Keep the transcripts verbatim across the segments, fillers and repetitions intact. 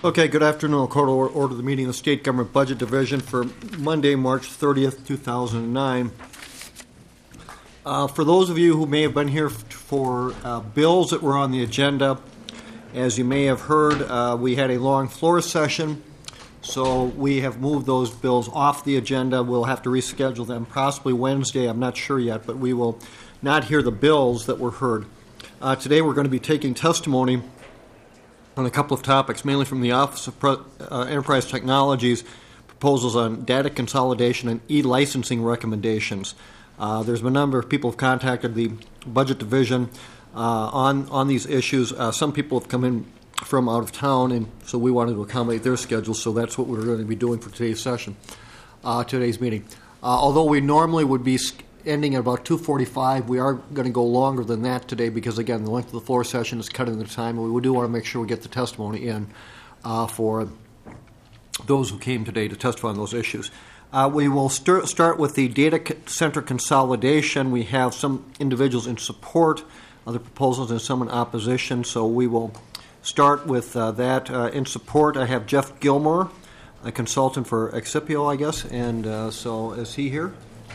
Okay, good afternoon. I'll call to order the meeting of the State Government Budget Division for Monday, March thirtieth, two thousand nine. Uh, for those of you who may have been here f- for uh, bills that were on the agenda, as you may have heard, uh, we had a long floor session, so we have moved those bills off the agenda. We'll have to reschedule them possibly Wednesday. I'm not sure yet, but we will not hear the bills that were heard. Uh, today we're going to be taking testimony on a couple of topics, mainly from the Office of Pre- uh, Enterprise Technologies, proposals on data consolidation and e-licensing recommendations. Uh, there's been a number of people who have contacted the Budget Division uh, on, on these issues. Uh, some people have come in from out of town, and so we wanted to accommodate their schedules, so that's what we're going to be doing for today's session, uh, today's meeting. Uh, although we normally would be ending at about two forty-five, we are going to go longer than that today because, again, the length of the floor session is cutting the time, and we do want to make sure we get the testimony in uh, for those who came today to testify on those issues. Uh, we will stir- start with the data center consolidation. We have some individuals in support of the proposals and some in opposition, so we will start with uh, that. Uh, in support, I have Jeff Gilmore, a consultant for Excipio, I guess, and uh, so is he here?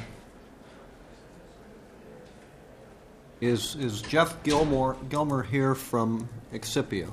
Is is Jeff Gilmore Gilmer here from Excipio?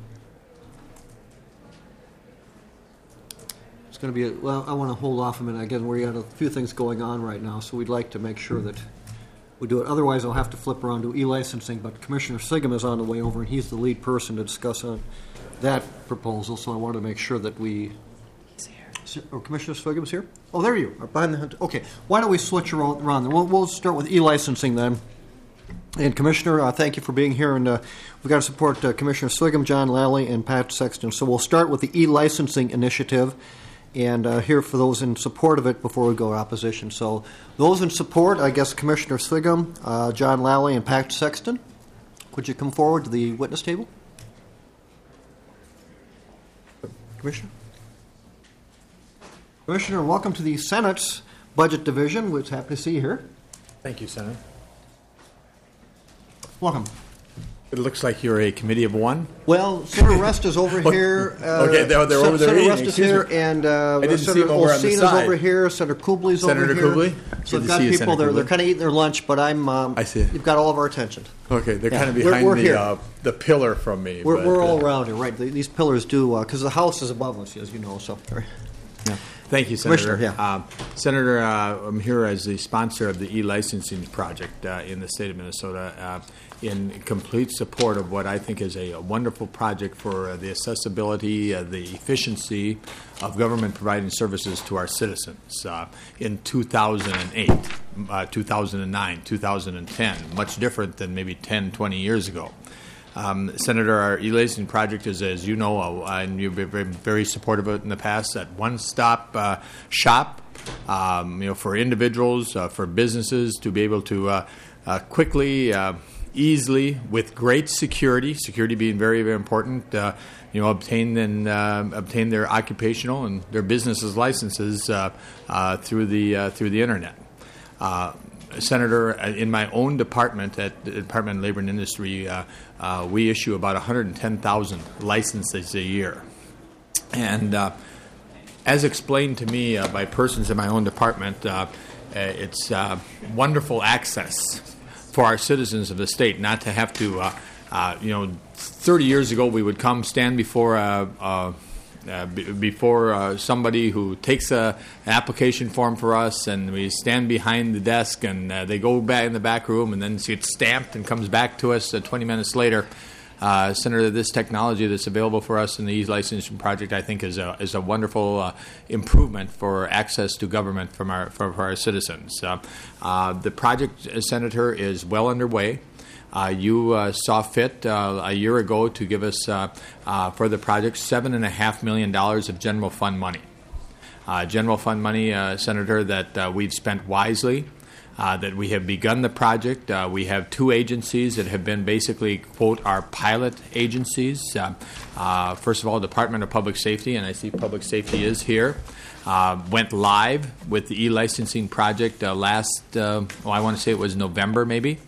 It's going to be a, well. I want to hold off a minute. Again, we got a few things going on right now, so we'd like to make sure that we do it. Otherwise, I'll have to flip around to e-licensing. But Commissioner Sigum is on the way over, and he's the lead person to discuss on that proposal. So I want to make sure that we. He's here. Oh, Commissioner Sigum's here. Oh, there you are behind the. Okay, why don't we switch around? We'll we'll start with e-licensing then. And Commissioner, uh, thank you for being here. And uh, we've got to support uh, Commissioner Swigum, John Lally, and Pat Sexton. So we'll start with the e-licensing initiative and uh, hear for those in support of it before we go to opposition. So those in support, I guess Commissioner Swigum, uh, John Lally, and Pat Sexton. Could you come forward to the witness table? Commissioner? Commissioner, welcome to the Senate's Budget Division. We're happy to see you here. Thank you, Senator. Welcome. It looks like you're a committee of one. Well, Senator Rust is over here. Uh, okay, they're, they're over there. Senator eating. Rust is here, me. and uh, I didn't Senator see him over on the Olsina's side. over here. Senator Kubley's Senator over here. Kubley? So Good we've to got see you, people Senator there. Kubley. They're kind of eating their lunch, but I'm. Um, I see. You've got all of our attention. Okay, they're yeah. kind of behind we're, we're the uh, the pillar from me. We're, but, we're all uh, around here, right? These pillars do because uh, the house is above us, as you know. So. Yeah. Thank you, Senator. Yeah. Uh, Senator, uh, I'm here as the sponsor of the e-licensing project uh, in the state of Minnesota uh, in complete support of what I think is a, a wonderful project for uh, the accessibility, uh, the efficiency of government providing services to our citizens. Uh, in two thousand eight, uh, two thousand nine, two thousand ten, much different than maybe ten, twenty years ago. Um, Senator, our e-licensing project is, as you know, uh, and you've been very, very supportive of it in the past, that one-stop uh, shop, um, you know, for individuals, uh, for businesses to be able to uh, uh, quickly, uh, easily, with great security, security being very, very important, uh, you know, obtain and uh, obtain their occupational and their businesses licenses uh, uh, through the uh, through the internet. Uh, Senator, in my own department at the Department of Labor and Industry, uh, uh, we issue about one hundred ten thousand licenses a year. And uh, as explained to me uh, by persons in my own department, uh, it's uh, wonderful access for our citizens of the state not to have to, uh, uh, you know, thirty years ago we would come stand before a, a Uh, b- before uh, somebody who takes a, an application form for us, and we stand behind the desk, and uh, they go back in the back room, and then it's stamped and comes back to us uh, twenty minutes later. Uh, Senator, this technology that's available for us in the e-licensing project, I think, is a is a wonderful uh, improvement for access to government from our for, for our citizens. Uh, uh, the project, uh, Senator, is well underway. Uh, you uh, saw fit uh, a year ago to give us, uh, uh, for the project, seven point five million dollars of general fund money. Uh, general fund money, uh, Senator, that uh, we've spent wisely, uh, that we have begun the project. Uh, we have two agencies that have been basically, quote, our pilot agencies. Uh, uh, first of all, Department of Public Safety, and I see Public Safety is here, uh, went live with the e-licensing project uh, last, uh, oh, I want to say it was November maybe.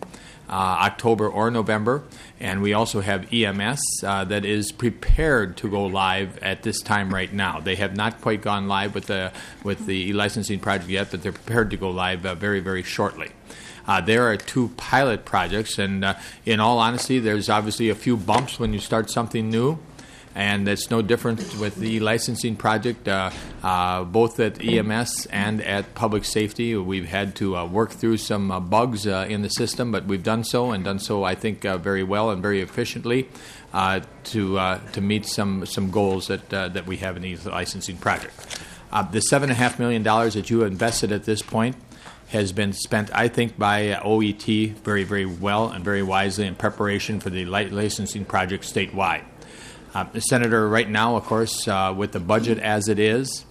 uh, October or November. And we also have E M S uh, that is prepared to go live at this time right now. They have not quite gone live with the with the e-licensing project yet, but they're prepared to go live uh, very, very shortly. Uh, there are two pilot projects, and uh, in all honesty, there's obviously a few bumps when you start something new. And it's no different with the licensing project, uh, uh, both at E M S and at public safety. We've had to uh, work through some uh, bugs uh, in the system, but we've done so, and done so, I think, uh, very well and very efficiently uh, to uh, to meet some some goals that uh, that we have in the licensing project. Uh, the seven and a half million dollars that you invested at this point has been spent, I think, by uh, O E T very, very well and very wisely in preparation for the li- licensing project statewide. Uh, Senator, right now, of course, uh, with the budget as it is,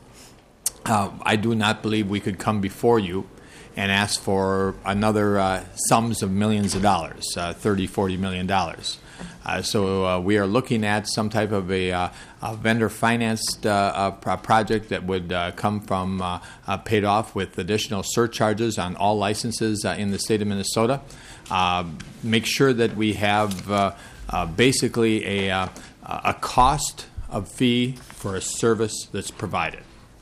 uh, I do not believe we could come before you and ask for another uh, sums of millions of dollars, uh, thirty, forty million dollars. Uh, so uh, we are looking at some type of a, uh, a vendor-financed uh, uh, project that would uh, come from uh, uh, paid off with additional surcharges on all licenses uh, in the state of Minnesota. Uh, make sure that we have uh, uh, basically a uh, a cost of fee for a service that's provided.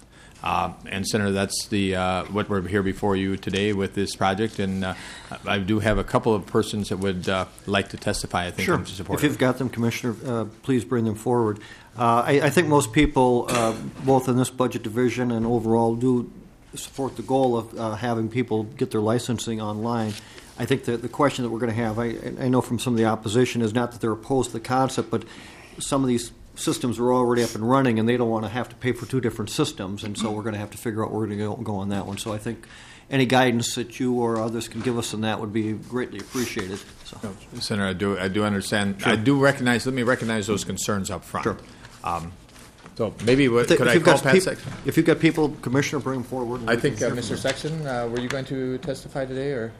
Uh, and, Senator, that's the uh, what we're here before you today with this project. And uh, I do have a couple of persons that would uh, like to testify, I think, sure. in support If of you've got them, Commissioner, uh, please bring them forward. Uh, I, I think most people, uh, both in this budget division and overall, do support the goal of uh, having people get their licensing online. I think that the question that we're going to have, I, I know from some of the opposition, is not that they're opposed to the concept, but some of these systems are already up and running, and they don't want to have to pay for two different systems, and so we're going to have to figure out where we're going to go, go on that one. So I think any guidance that you or others can give us on that would be greatly appreciated. So. No, Senator, I do I do understand. Sure. I do recognize. Let me recognize those concerns up front. Sure. Um, so maybe what, Th- could if I you've call got Pat peop- Sexton? If you've got people, Commissioner, bring them forward. and I we think can uh, hear Mister from them. Sexton, uh, were you going to testify today or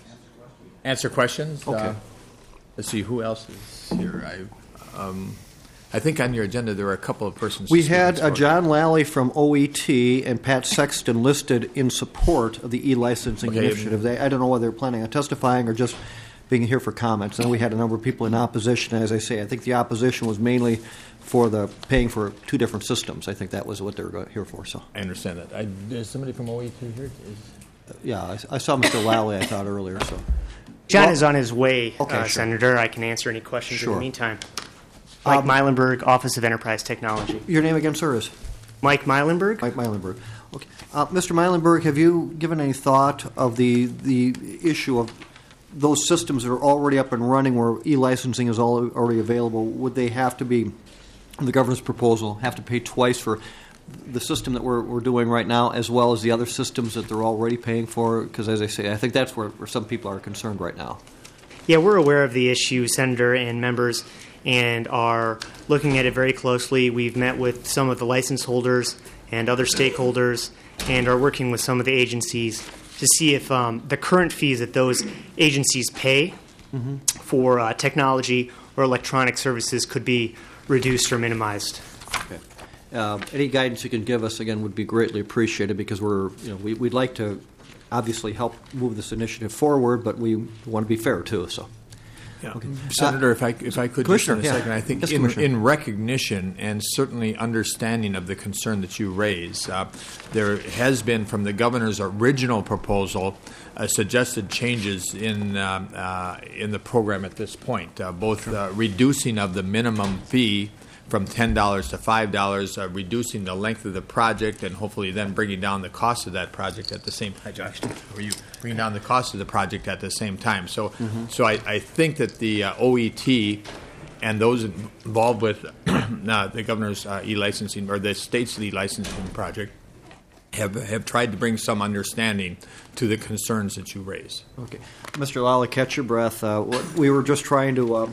answer questions? Okay. Uh, let's see who else is here. I. Um, I think on your agenda there were a couple of persons. We to speak had in uh, support. John Lally from O E T and Pat Sexton listed in support of the e-licensing Okay. initiative. They, I don't know whether they're planning on testifying or just being here for comments. And we had a number of people in opposition. As I say, I think the opposition was mainly for the paying for two different systems. I think that was what they were go- here for. So, I understand that. I, is somebody from O E T here? Is, uh, yeah, I, I saw Mister Lally, I thought, earlier. So, John Well- is on his way, Okay, uh, sure. Senator. I can answer any questions in Sure. the meantime. Mike Um, Meilenberg, Office of Enterprise Technology. Your name again, sir, is? Mike Meilenberg? Mike Meilenberg. Okay. Uh, Mister Meilenberg, have you given any thought of the the issue of those systems that are already up and running where e-licensing is all, already available? Would they have to be, in the governor's proposal, have to pay twice for the system that we're, we're doing right now as well as the other systems that they're already paying for? Because, as I say, I think that's where, where some people are concerned right now. Yeah, we're aware of the issue, Senator and members, and are looking at it very closely. We've met with some of the license holders and other stakeholders and are working with some of the agencies to see if um, the current fees that those agencies pay mm-hmm. for uh, technology or electronic services could be reduced or minimized. Okay. Uh, any guidance you can give us, again, would be greatly appreciated because we're, you know, we, we'd like to obviously help move this initiative forward, but we want to be fair, too, so. Yeah. Okay. Senator, Uh, if I if I could just Commissioner, in a yeah. second, I think Yes, in, Commissioner. in recognition and certainly understanding of the concern that you raise, uh, there has been from the governor's original proposal uh, suggested changes in um, uh, in the program at this point, uh, both uh, reducing of the minimum fee from ten dollars to five dollars, uh, reducing the length of the project, and hopefully then bringing down the cost of that project at the same time. Josh, or you bringing down the cost of the project at the same time. So, mm-hmm. so I, I think that the uh, O E T and those involved with uh, the governor's uh, e-licensing or the state's e-licensing project have have tried to bring some understanding to the concerns that you raise. Okay. Mister Lally, catch your breath. Uh, what- we were just trying to... Uh,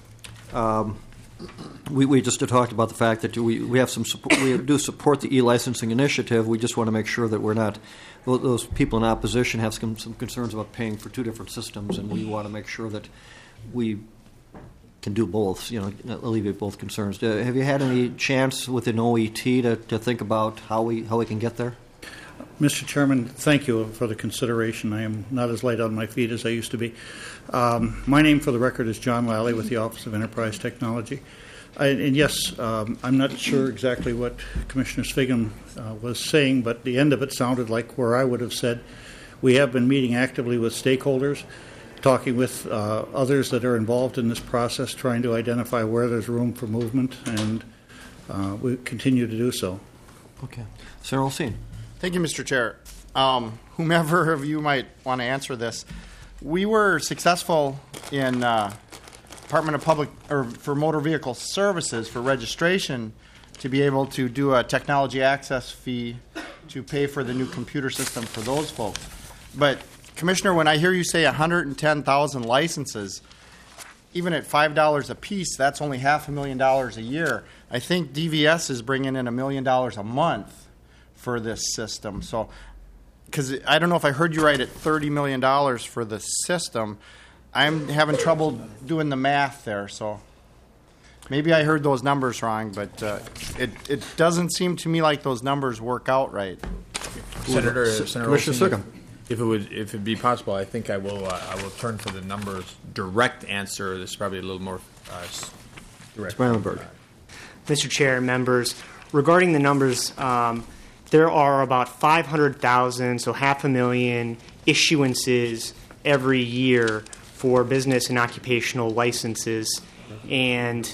um, We, we just talked about the fact that we, we have some support, we do support the e-licensing initiative. We just want to make sure that we're not those people in opposition have some, some concerns about paying for two different systems, and we want to make sure that we can do both. You know, alleviate both concerns. Uh, have you had any chance within O E T to, to think about how we how we can get there? Mister Chairman, thank you for the consideration. I am not as light on my feet as I used to be. Um, my name, for the record, is John Lally with the Office of Enterprise Technology. I, and yes, um, I'm not sure exactly what Commissioner Sviggum uh, was saying, but the end of it sounded like where I would have said we have been meeting actively with stakeholders, talking with uh, others that are involved in this process, trying to identify where there's room for movement, and uh, we continue to do so. Okay. Senator Olsen. Thank you, Mister Chair. Um, whomever of you might want to answer this, we were successful in uh, Department of Public or for Motor Vehicle Services for registration to be able to do a technology access fee to pay for the new computer system for those folks. But Commissioner, when I hear you say one hundred ten thousand licenses, even at five dollars a piece, that's only half a million dollars a year. I think D V S is bringing in a million dollars a month for this system. So, because I don't know if I heard you right at thirty million dollars for the system. I'm having trouble doing the math there, so maybe I heard those numbers wrong, but uh, it, it doesn't seem to me like those numbers work out right. Senator, S- Senator Commissioner Olsen, Sviggum. if, if it would, if it be possible, I think I will. Uh, I will turn for the numbers direct answer. This is probably a little more uh, s- direct. Mister Melenberg. Mister Chair, members, regarding the numbers, um, there are about five hundred thousand, so half a million issuances every year for business and occupational licenses. And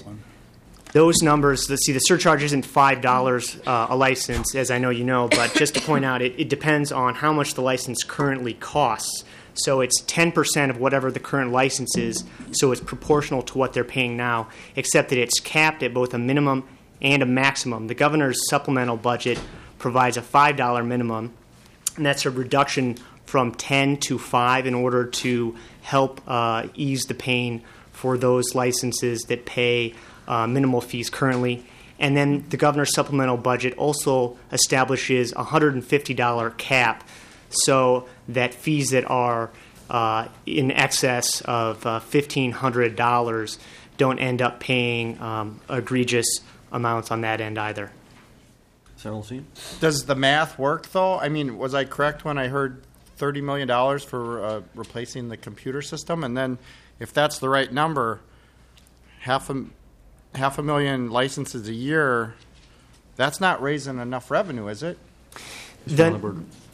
those numbers, let's see, the surcharge isn't five dollars uh, a license, as I know you know, but just to point out, it, it depends on how much the license currently costs. So it's ten percent of whatever the current license is, so it's proportional to what they're paying now, except that it's capped at both a minimum and a maximum. The governor's supplemental budget provides a five dollars minimum, and that's a reduction from ten to five in order to help uh, ease the pain for those licenses that pay uh, minimal fees currently. And then the governor's supplemental budget also establishes a one hundred fifty dollars cap so that fees that are uh, in excess of uh, fifteen hundred dollars don't end up paying um, egregious amounts on that end either. Senator Olsen. Does the math work, though? I mean, was I correct when I heard thirty million dollars for uh, replacing the computer system? And then if that's the right number, half a, half a million licenses a year, that's not raising enough revenue, is it? The,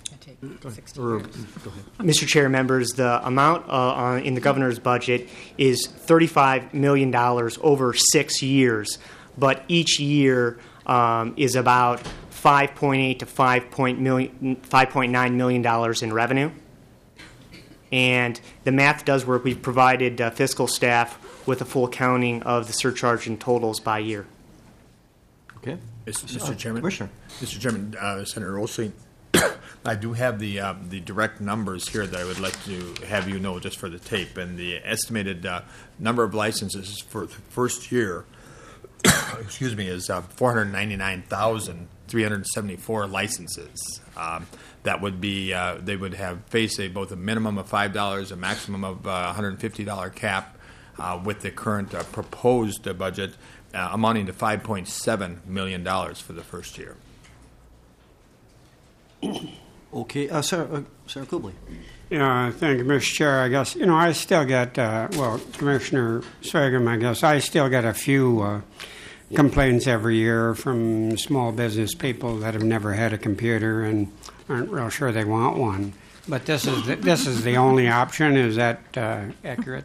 Or, Mister Chair, members, the amount uh, on, in the governor's budget is thirty-five million dollars over six years, but each year um, is about five point eight to five point nine million dollars in revenue. And the math does work. We've provided uh, fiscal staff with a full accounting of the surcharge and totals by year. okay. Mister Chairman, Commissioner. Mister Chairman, uh, Senator Olsen, I do have the uh, the direct numbers here that I would like to have you know just for the tape, and the estimated uh, number of licenses for the first year, excuse me, is uh, four hundred ninety-nine thousand three hundred seventy-four licenses. Um, that would be uh, they would have face a both a minimum of five dollars, a maximum of uh, one hundred fifty dollars cap, uh, with the current uh, proposed uh, budget uh, amounting to five point seven million dollars for the first year. Okay. Uh, Senator, uh, Senator Kubley. Yeah, thank you, Mister Chair. I guess, you know, I still get, uh, well, Commissioner Sviggum, I guess, I still get a few uh, complaints every year from small business people that have never had a computer and aren't real sure they want one. But this is the, this is the only option. Is that uh, accurate?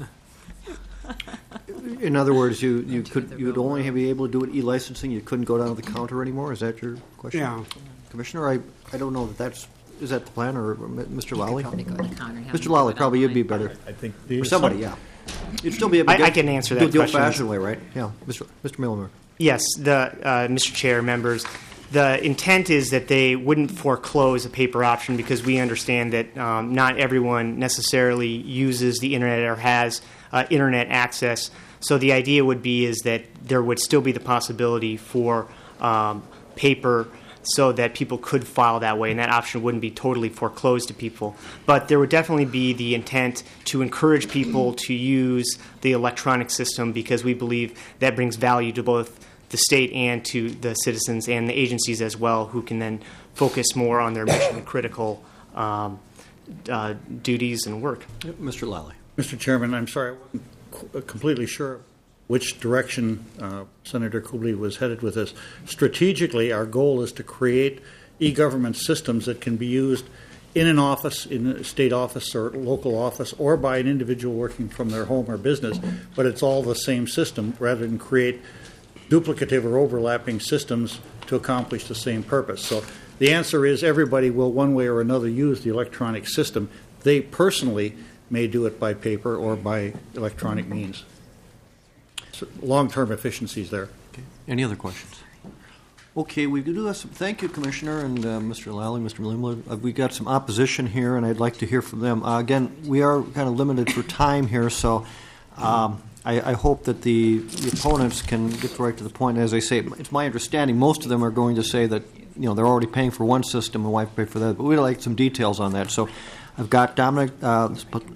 In other words, you, you could you'd only be able to do it e-licensing. You couldn't go down to the counter anymore. Is that your question? Yeah. Commissioner, I, I don't know that that's is that the plan, or Mister Lally? Probably go to the counter and have Mister them Lally, do it probably you'd be online. better. I think Or somebody, yeah. You'd still be able to I- get, I can answer do that it the question. old-fashioned way, right? Yeah, Mister Mister Milner. Yes, the uh, Mister Chair, members, the intent is that they wouldn't foreclose a paper option because we understand that um, not everyone necessarily uses the internet or has uh, internet access. So the idea would be is that there would still be the possibility for um, paper so that people could file that way, and that option wouldn't be totally foreclosed to people. But there would definitely be the intent to encourage people to use the electronic system because we believe that brings value to both the state and to the citizens and the agencies as well, who can then focus more on their mission critical um, uh, duties and work. Mister Lally. Mister Chairman, I'm sorry, I wasn't qu- completely sure which direction uh, Senator Kuble was headed with this. Strategically, our goal is to create e-government systems that can be used in an office, in a state office or local office, or by an individual working from their home or business, but it's all the same system rather than create duplicative or overlapping systems to accomplish the same purpose. So the answer is everybody will one way or another use the electronic system. They personally may do it by paper or by electronic means. So long-term efficiencies there. Okay. Any other questions? Okay, we do have some. Thank you, Commissioner, and uh, Mister Lally, Mister Limler. Uh, we got some opposition here, and I'd like to hear from them. Uh, again, we are kind of limited for time here, so um, I, I hope that the, the opponents can get right to the point. As I say, it's my understanding most of them are going to say that you know they're already paying for one system and why pay for that. But we'd like some details on that. So I've got Dominic uh,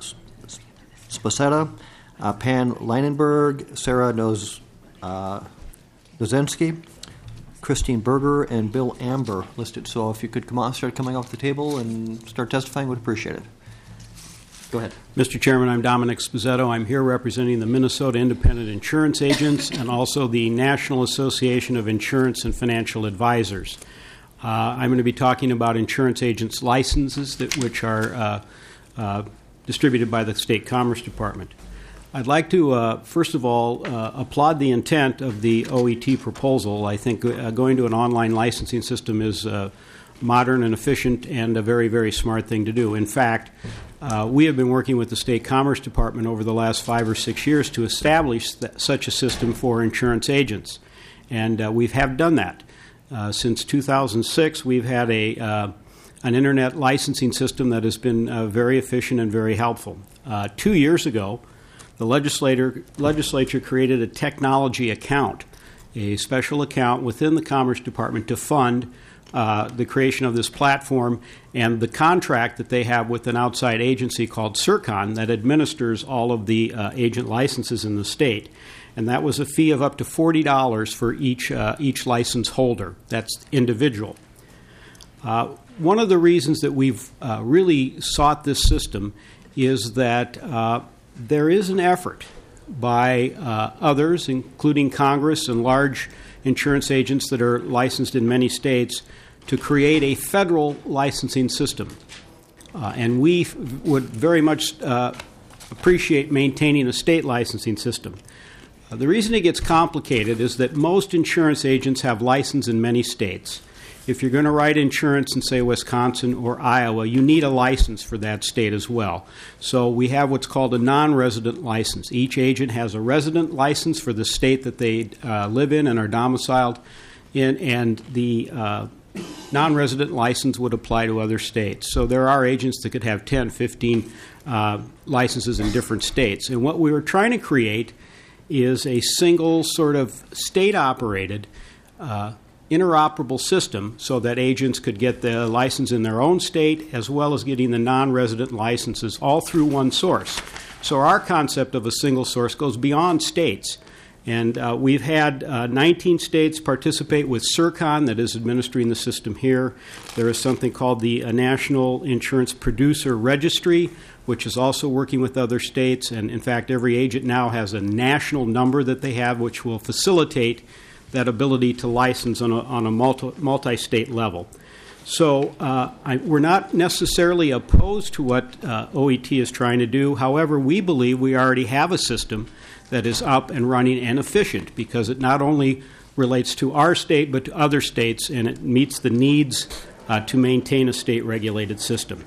Spacetta, uh, Pan Leinenberg, Sarah Noz, uh, Nozensky, Christine Berger, and Bill Amber listed. So if you could come on, start coming off the table and start testifying, we'd appreciate it. Go ahead. Mister Chairman, I'm Dominic Spazzetto. I'm here representing the Minnesota Independent Insurance Agents and also the National Association of Insurance and Financial Advisors. Uh, I'm going to be talking about insurance agents' licenses, that, which are uh, uh, distributed by the State Commerce Department. I'd like to, uh, first of all, uh, applaud the intent of the O E T proposal. I think uh, going to an online licensing system is uh, modern and efficient and a very, very smart thing to do. In fact, uh, we have been working with the State Commerce Department over the last five or six years to establish that, such a system for insurance agents, and uh, we have done that. Uh, since two thousand six, we've had a uh, an internet licensing system that has been uh, very efficient and very helpful. Uh, two years ago, the legislator, legislature created a technology account, a special account within the Commerce Department to fund uh, the creation of this platform and the contract that they have with an outside agency called CERCON that administers all of the uh, agent licenses in the state. And that was a fee of up to forty dollars for each, uh, each license holder. That's individual. Uh, one of the reasons that we've uh, really sought this system is that uh, there is an effort by uh, others, including Congress and large insurance agents that are licensed in many states, to create a federal licensing system. Uh, and we f- would very much uh, appreciate maintaining a state licensing system. Uh, the reason it gets complicated is that most insurance agents have license in many states. If you're going to write insurance in, say, Wisconsin or Iowa, you need a license for that state as well. So we have what's called a non-resident license. Each agent has a resident license for the state that they uh, live in and are domiciled in, and the uh, non-resident license would apply to other states. So there are agents that could have ten, fifteen uh, licenses in different states. And what we were trying to create is a single sort of state-operated uh, interoperable system so that agents could get the license in their own state as well as getting the non-resident licenses all through one source. So our concept of a single source goes beyond states. And uh, we've had uh, nineteen states participate with CERCON that is administering the system here. There is something called the uh, National Insurance Producer Registry, which is also working with other states. And in fact, every agent now has a national number that they have, which will facilitate that ability to license on a, on a multi, multi-state level. So uh, I, we're not necessarily opposed to what uh, O E T is trying to do. However, we believe we already have a system that is up and running and efficient because it not only relates to our state but to other states, and it meets the needs uh, to maintain a state-regulated system.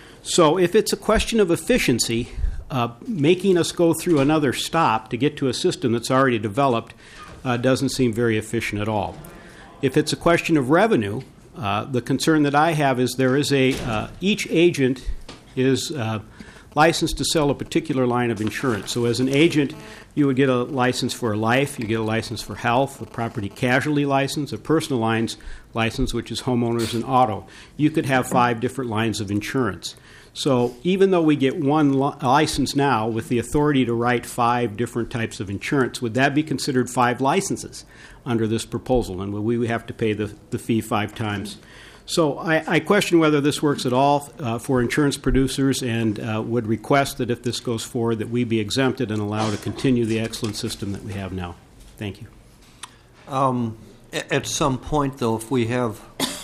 So if it's a question of efficiency, uh, making us go through another stop to get to a system that's already developed Uh, doesn't seem very efficient at all. If it's a question of revenue, uh, the concern that I have is there is a uh, each agent is uh, licensed to sell a particular line of insurance. So as an agent, you would get a license for life, you get a license for health, a property casualty license, a personal lines license, which is homeowners and auto. You could have five different lines of insurance. So even though we get one li- license now with the authority to write five different types of insurance, would that be considered five licenses under this proposal? And would we have to pay the, the fee five times? So I, I question whether this works at all uh, for insurance producers, and uh, would request that if this goes forward that we be exempted and allowed to continue the excellent system that we have now. Thank you. Um, a- at some point, though, if we have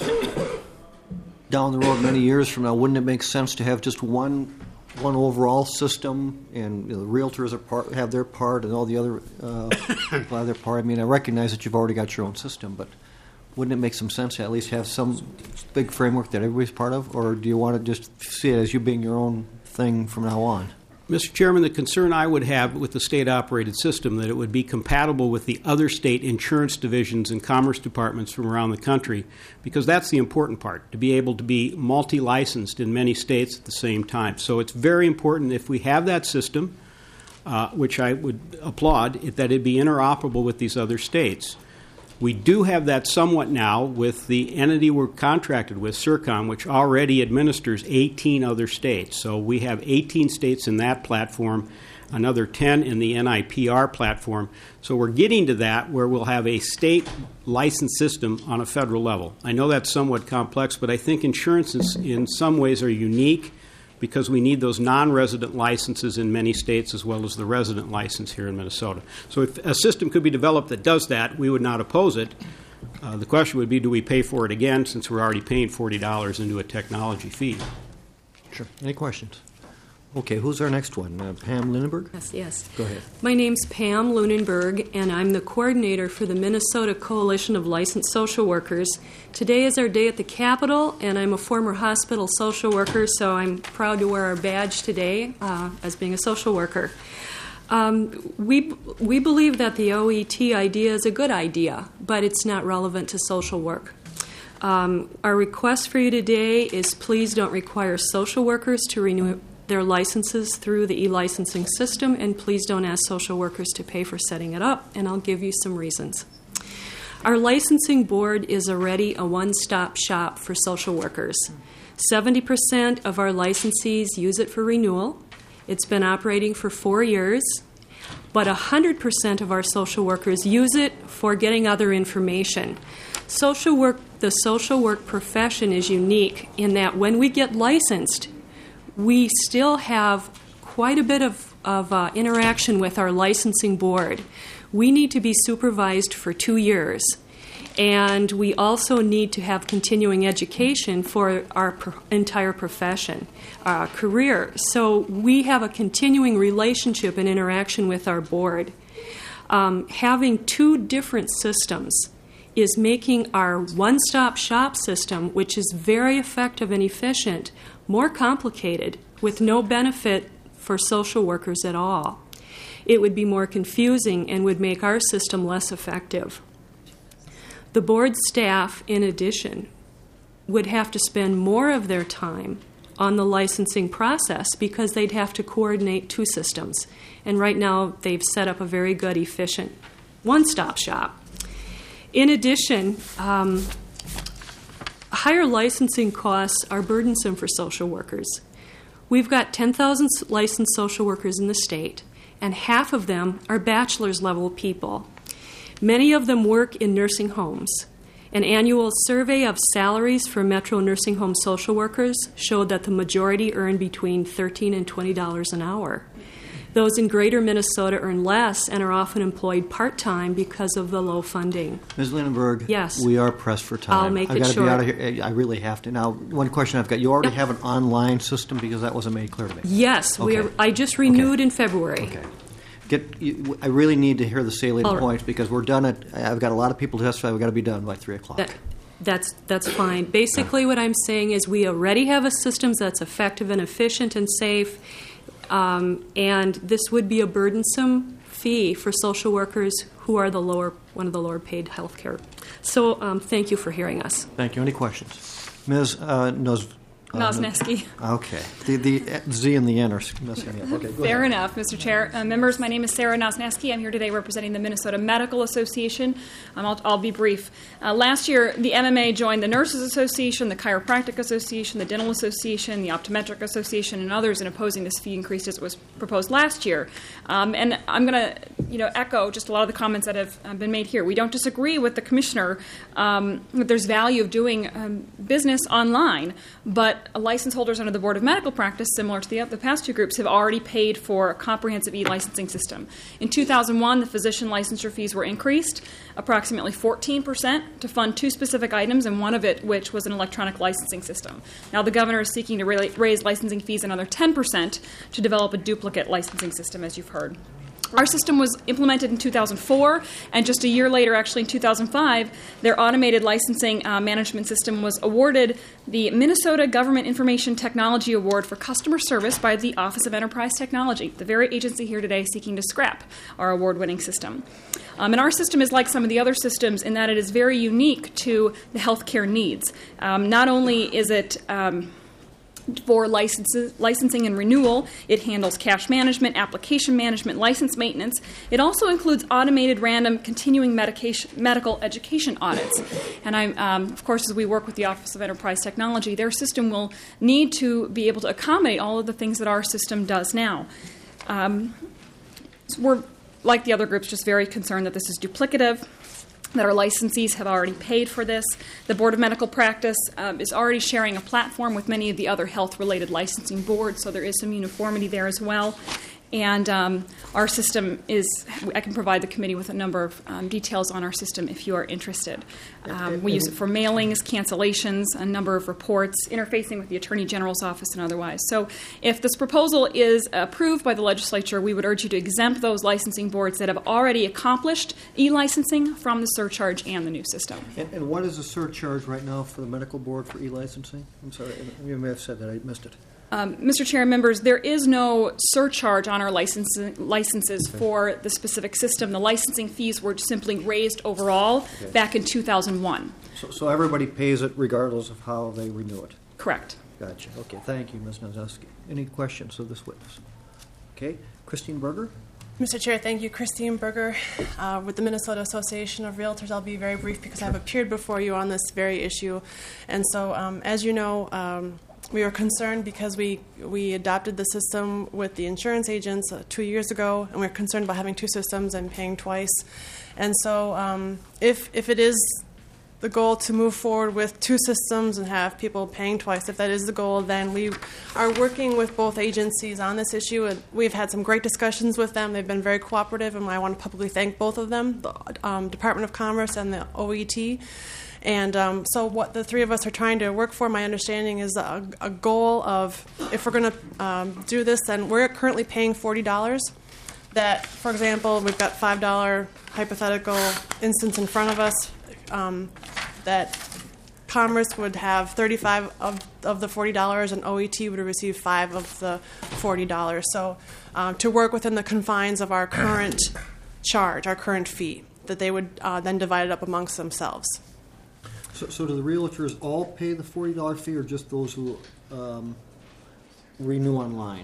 down the road many years from now, wouldn't it make sense to have just one one overall system, and you know, the realtors are part, have their part, and all the other uh, people have their part? I mean, I recognize that you've already got your own system, but wouldn't it make some sense to at least have some big framework that everybody's part of, or do you want to just see it as you being your own thing from now on? Mister Chairman, the concern I would have with the state-operated system, that it would be compatible with the other state insurance divisions and commerce departments from around the country, because that's the important part, to be able to be multi-licensed in many states at the same time. So it's very important if we have that system, uh, which I would applaud, that it be interoperable with these other states. We do have that somewhat now with the entity we're contracted with, CIRCOM, which already administers eighteen other states. So we have eighteen states in that platform, another ten in the N I P R platform. So we're getting to that where we'll have a state license system on a federal level. I know that's somewhat complex, but I think insurances in some ways are unique because we need those non-resident licenses in many states as well as the resident license here in Minnesota. So if a system could be developed that does that, we would not oppose it. Uh, the question would be, do we pay for it again, since we're already paying forty dollars into a technology fee? Sure. Any questions? Okay, who's our next one? Uh, Pam Lunenburg? Yes, yes. Go ahead. My name's Pam Lunenburg, and I'm the coordinator for the Minnesota Coalition of Licensed Social Workers. Today is our day at the Capitol, and I'm a former hospital social worker, so I'm proud to wear our badge today uh, as being a social worker. Um, we we believe that the O E T idea is a good idea, but it's not relevant to social work. Um, our request for you today is please don't require social workers to renew their licenses through the e-licensing system, and please don't ask social workers to pay for setting it up, and I'll give you some reasons. Our licensing board is already a one-stop shop for social workers. seventy percent of our licensees use it for renewal. It's been operating for four years, but one hundred percent of our social workers use it for getting other information. Social work, the social work profession is unique in that when we get licensed, we still have quite a bit of, of uh, interaction with our licensing board. We need to be supervised for two years, and we also need to have continuing education for our pro- entire profession, uh, career. So we have a continuing relationship and interaction with our board. Um, having two different systems is making our one-stop shop system, which is very effective and efficient, more complicated with no benefit for social workers at all. It would be more confusing and would make our system less effective. The board staff, in addition, would have to spend more of their time on the licensing process because they'd have to coordinate two systems. And right now, they've set up a very good, efficient one-stop shop. In addition, um, higher licensing costs are burdensome for social workers. We've got ten thousand licensed social workers in the state, and half of them are bachelor's level people. Many of them work in nursing homes. An annual survey of salaries for Metro nursing home social workers showed that the majority earn between thirteen dollars and twenty dollars an hour. Those in greater Minnesota earn less and are often employed part-time because of the low funding. Miz Lunenburg, yes. We are pressed for time. I'll make I've it got to short. be out of here. I really have to. Now, one question I've got. You already Yep. have an online system because that wasn't made clear to me. Yes, we Okay. are, I just renewed Okay. in February. Okay. Get. You, I really need to hear the salient All right. points because we're done at. I've got a lot of people to testify. We've got to be done by three o'clock. That, that's that's fine. Basically, what I'm saying is we already have a system that's effective and efficient and safe, um, and this would be a burdensome fee for social workers who are the lower one of the lower paid health care. So um, thank you for hearing us. Thank you. Any questions, Miz Uh, Nos? uh, Nosneski. Okay. The the Z and the N are messing me up. Okay. Go Fair ahead. enough, Mister Chair. Uh, members, my name is Sarah Nosneski. I'm here today representing the Minnesota Medical Association. Um, I'll, I'll be brief. Uh, last year, the M M A joined the Nurses Association, the Chiropractic Association, the Dental Association, the Optometric Association, and others in opposing this fee increase as it was proposed last year. Um, and I'm going to you know, echo just a lot of the comments that have uh, been made here. We don't disagree with the commissioner um, that there's value of doing um, business online, but license holders under the Board of Medical Practice, similar to the, the past two groups, have already paid for a comprehensive e-licensing system. In two thousand one, the physician licensure fees were increased approximately fourteen percent to fund two specific items, and one of it which was an electronic licensing system. Now the governor is seeking to ra- raise licensing fees another ten percent to develop a duplicate licensing system, as you've heard. Our system was implemented in two thousand four, and just a year later, actually in two thousand five, their automated licensing uh, management system was awarded the Minnesota Government Information Technology Award for Customer Service by the Office of Enterprise Technology, the very agency here today seeking to scrap our award-winning system. Um, and our system is like some of the other systems in that it is very unique to the healthcare needs. Um, not only is it um, for licenses, licensing and renewal, it handles cash management, application management, license maintenance. It also includes automated random continuing medication, medical education audits. And I, um, of course, as we work with the Office of Enterprise Technology, their system will need to be able to accommodate all of the things that our system does now. Um, so we're, like the other groups, just very concerned that this is duplicative, that our licensees have already paid for this. The Board of Medical Practice um, is already sharing a platform with many of the other health-related licensing boards, so there is some uniformity there as well. And um, our system is, I can provide the committee with a number of um, details on our system if you are interested. Um, we use it for mailings, cancellations, a number of reports, interfacing with the Attorney General's office and otherwise. So if this proposal is approved by the legislature, we would urge you to exempt those licensing boards that have already accomplished e-licensing from the surcharge and the new system. And, and what is the surcharge right now for the medical board for e-licensing? I'm sorry, you may have said that. I missed it. Um, Mister Chair and members, there is no surcharge on our license, licenses okay. for the specific system. The licensing fees were simply raised overall okay. back in two thousand one. So, so everybody pays it regardless of how they renew it? Correct. Gotcha. Okay, thank you, Miz Nazeski. Any questions of this witness? Okay, Christine Berger? Mister Chair, thank you. Christine Berger uh, with the Minnesota Association of Realtors. I'll be very brief because I have appeared before you on this very issue. And so, um, as you know, um, we were concerned because we, we adopted the system with the insurance agents uh, two years ago, and we we're concerned about having two systems and paying twice. And so um, if, if it is the goal to move forward with two systems and have people paying twice, if that is the goal, then we are working with both agencies on this issue. And we've had some great discussions with them. They've been very cooperative, and I want to publicly thank both of them, the um, Department of Commerce and the O E T. And um, so what the three of us are trying to work for, my understanding, is a, a goal of, if we're going to um, do this, then we're currently paying forty dollars. That, for example, we've got five dollars hypothetical instance in front of us, um, that Commerce would have thirty-five of, of the forty dollars, and O E T would receive five of the forty dollars. So um, to work within the confines of our current charge, our current fee, that they would uh, then divide it up amongst themselves. So, so do the realtors all pay the forty dollars fee, or just those who um, renew online?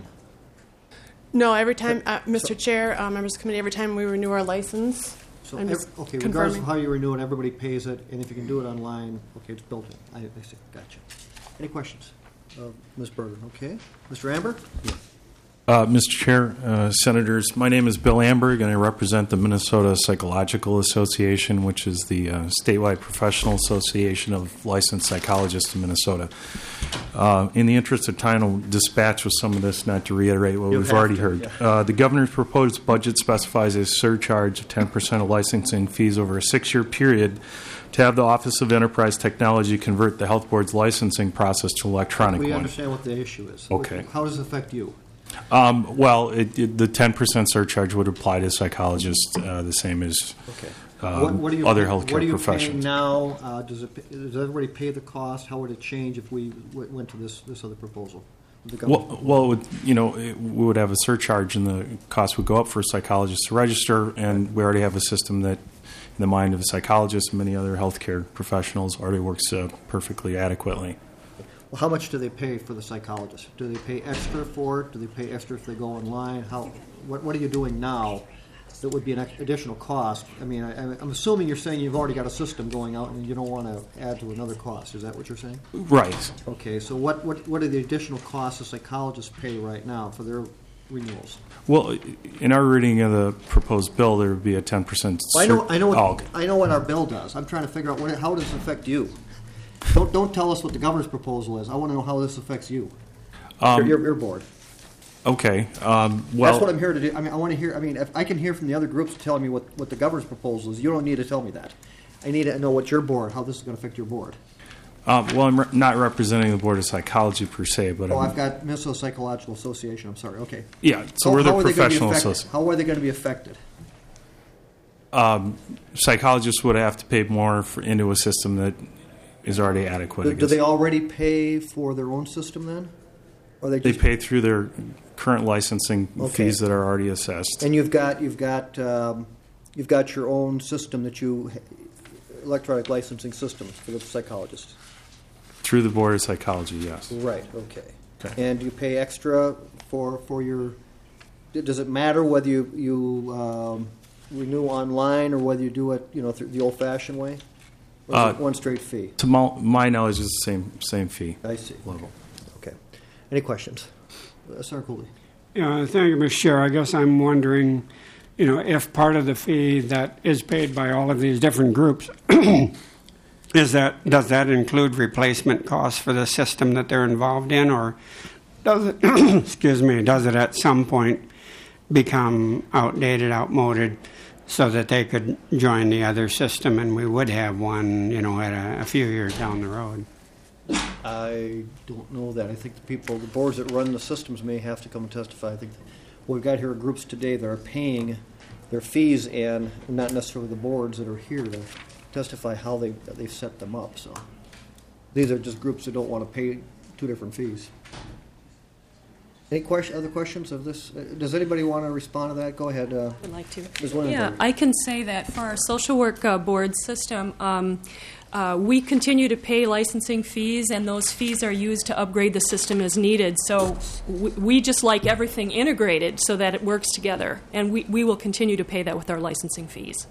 No, every time, uh, Mister So, Chair, uh, members of the committee, every time we renew our license. So, every, okay, regardless of how you renew it, everybody pays it, and if you can do it online, okay, it's built in. I, I see. Gotcha. Any questions? Uh, Miz Berger, okay. Mister Amber? Yeah. Uh, Mister Chair, uh, Senators, my name is Bill Amberg, and I represent the Minnesota Psychological Association, which is the uh, statewide professional association of licensed psychologists in Minnesota. Uh, in the interest of time, I'll dispatch with some of this, not to reiterate what You'll we've already to, heard. Yeah. Uh, the governor's proposed budget specifies a surcharge of ten percent of licensing fees over a six-year period to have the Office of Enterprise Technology convert the health board's licensing process to electronic we one. We understand what the issue is. Okay. How does it affect you? Um, well, it, it, the ten percent surcharge would apply to psychologists, uh, the same as okay. um, what, what are you, other healthcare what are you professions. Paying now, uh, does it? Does everybody pay the cost? How would it change if we w- went to this this other proposal? Well, well, it would, you know, it, we would have a surcharge, and the cost would go up for psychologists to register. And we already have a system that, in the mind of a psychologist and many other healthcare professionals, already works uh, perfectly adequately. Well, how much do they pay for the psychologist? Do they pay extra for it? Do they pay extra if they go online? How? What, what are you doing now that would be an additional cost? I mean, I, I'm assuming you're saying you've already got a system going out and you don't want to add to another cost. Is that what you're saying? Right. Okay, so what, what, what are the additional costs the psychologists pay right now for their renewals. Well, in our reading of the proposed bill, there would be a ten percent. I know. I know. What, oh, okay. I know what our bill does. I'm trying to figure out what, how does it affect you. Don't don't tell us what the governor's proposal is. I want to know how this affects you. Um, your, your, your board. Okay. Um, well, that's what I'm here to do. I mean, I want to hear. I mean, if I can hear from the other groups telling me what, what the governor's proposal is, you don't need to tell me that. I need to know what your board, how this is going to affect your board. Um, well, I'm re- not representing the Board of Psychology per se, but oh, I'm, I've got Minnesota Psychological Association. I'm sorry. Okay. Yeah. So how, we're the how professional association. association. How are they going to be affected? Um, psychologists would have to pay more for, into a system that is already adequate. Do, I do guess. they already pay for their own system then? Or they They just, pay through their current licensing Okay. fees that are already assessed. and you've got you've got um, you've got your own system that you electronic licensing systems for the psychologists. Through the Board of Psychology, yes. Right. Okay. Okay. And you pay extra for for your. Does it matter whether you you um, renew online or whether you do it you know through the old-fashioned way? Or is Uh, it one straight fee? To my, my knowledge, it's the same same fee I see. level. Okay. Any questions, uh, Senator Cooley? Yeah, thank you, Mister Chair. I guess I'm wondering, you know, if part of the fee that is paid by all of these different groups is that does that include replacement costs for the system that they're involved in, or does it? excuse me, does it at some point become outdated, outmoded, so that they could join the other system and we would have one, you know, at a, a few years down the road? I don't know that. I think the people, the boards that run the systems may have to come and testify. I think what we've got here are groups today that are paying their fees and not necessarily the boards that are here to testify how they they've set them up. So these are just groups that don't want to pay two different fees. Any question, other questions of this? Uh, Does anybody want to respond to that? Go ahead. Uh, I'd like to. Miz Lindenberg. Yeah, I can say that for our social work uh, board system, um, uh, we continue to pay licensing fees, and those fees are used to upgrade the system as needed. So we, we just like everything integrated so that it works together, and we, we will continue to pay that with our licensing fees.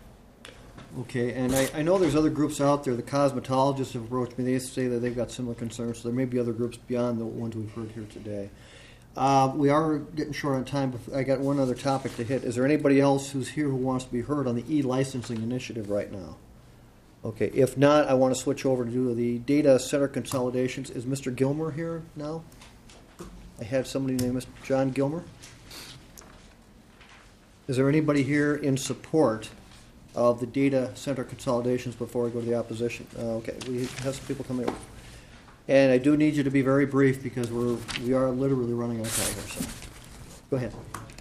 Okay, and I, I know there's other groups out there. The cosmetologists have approached me. They say that they've got similar concerns, so there may be other groups beyond the ones we've heard here today. Uh, we are getting short on time, but I got one other topic to hit. Is there anybody else who's here who wants to be heard on the e-licensing initiative right now? Okay, if not, I want to switch over to do the data center consolidations. Is Mister Gilmer here now? I had somebody named Mister John Gilmer. Is there anybody here in support of the data center consolidations before we go to the opposition? Uh, okay, we have some people coming over. And I do need you to be very brief because we're we are literally running out of time here. So, go ahead.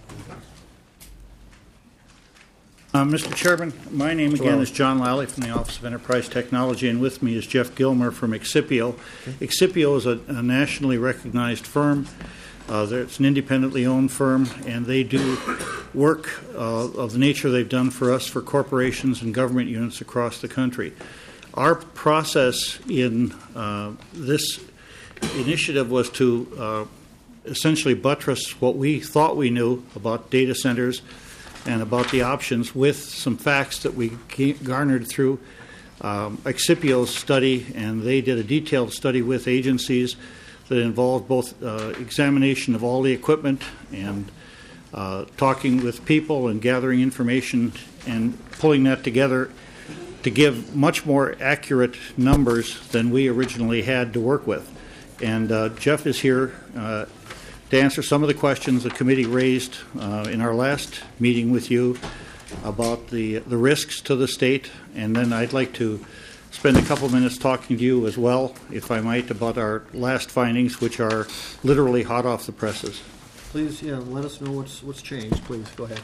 Uh, Mister Chairman, my name again is John Lally from the Office of Enterprise Technology, and with me is Jeff Gilmer from Excipio. Okay. Excipio is a, a nationally recognized firm. Uh, it's an independently owned firm, and they do work uh, of the nature they've done for us for corporations and government units across the country. Our process in uh, this initiative was to uh, essentially buttress what we thought we knew about data centers and about the options with some facts that we garnered through um, Excipio's study, and they did a detailed study with agencies that involved both uh, examination of all the equipment and uh, talking with people and gathering information and pulling that together to give much more accurate numbers than we originally had to work with. And uh, Jeff is here uh, to answer some of the questions the committee raised uh, in our last meeting with you about the, the risks to the state. And then I'd like to spend a couple minutes talking to you as well, if I might, about our last findings, which are literally hot off the presses. Please, yeah, let us know what's what's changed. Please, go ahead.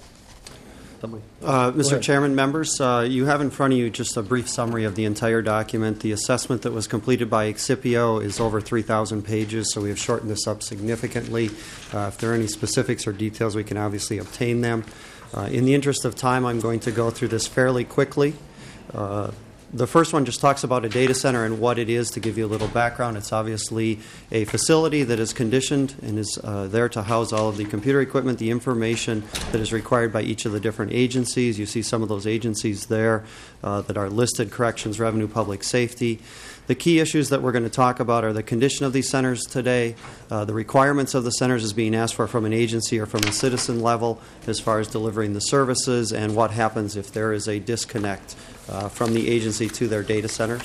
Uh, Mister Chairman, members, uh, you have in front of you just a brief summary of the entire document. The assessment that was completed by Excipio is over three thousand pages, so we have shortened this up significantly. Uh, if there are any specifics or details, we can obviously obtain them. Uh, in the interest of time, I'm going to go through this fairly quickly. Uh, The first one just talks about a data center and what it is. To give you a little background, it's obviously a facility that is conditioned and is uh, there to house all of the computer equipment, the information that is required by each of the different agencies. You see some of those agencies there uh, that are listed: Corrections, Revenue, Public Safety. The key issues that we're going to talk about are the condition of these centers today, uh, the requirements of the centers as being asked for from an agency or from a citizen level as far as delivering the services, and what happens if there is a disconnect uh, from the agency to their data centers.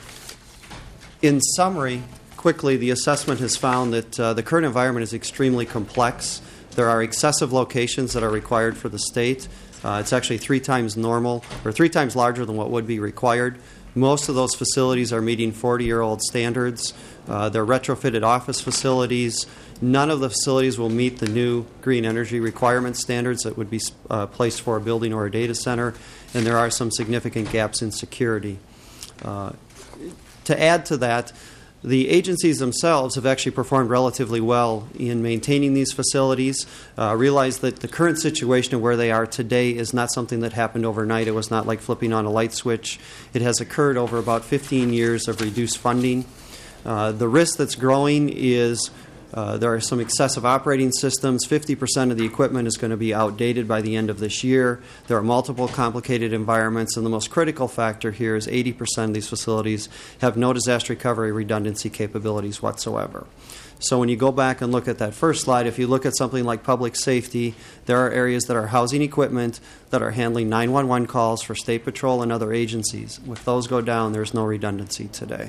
In summary, quickly, the assessment has found that uh, the current environment is extremely complex. There are excessive locations that are required for the state. Uh, it's actually three times normal, or three times larger than what would be required. Most of those facilities are meeting forty-year-old standards. Uh, they're retrofitted office facilities. None of the facilities will meet the new green energy requirement standards that would be uh, placed for a building or a data center, and there are some significant gaps in security. Uh, to add to that, the agencies themselves have actually performed relatively well in maintaining these facilities. Uh, realize that the current situation of where they are today is not something that happened overnight. It was not like flipping on a light switch. It has occurred over about fifteen years of reduced funding. Uh, the risk that's growing is uh, there are some excessive operating systems. fifty percent of the equipment is going to be outdated by the end of this year. There are multiple complicated environments, and the most critical factor here is eighty percent of these facilities have no disaster recovery redundancy capabilities whatsoever. So when you go back and look at that first slide, if you look at something like public safety, there are areas that are housing equipment that are handling nine one one calls for State Patrol and other agencies. If those go down, there's no redundancy today.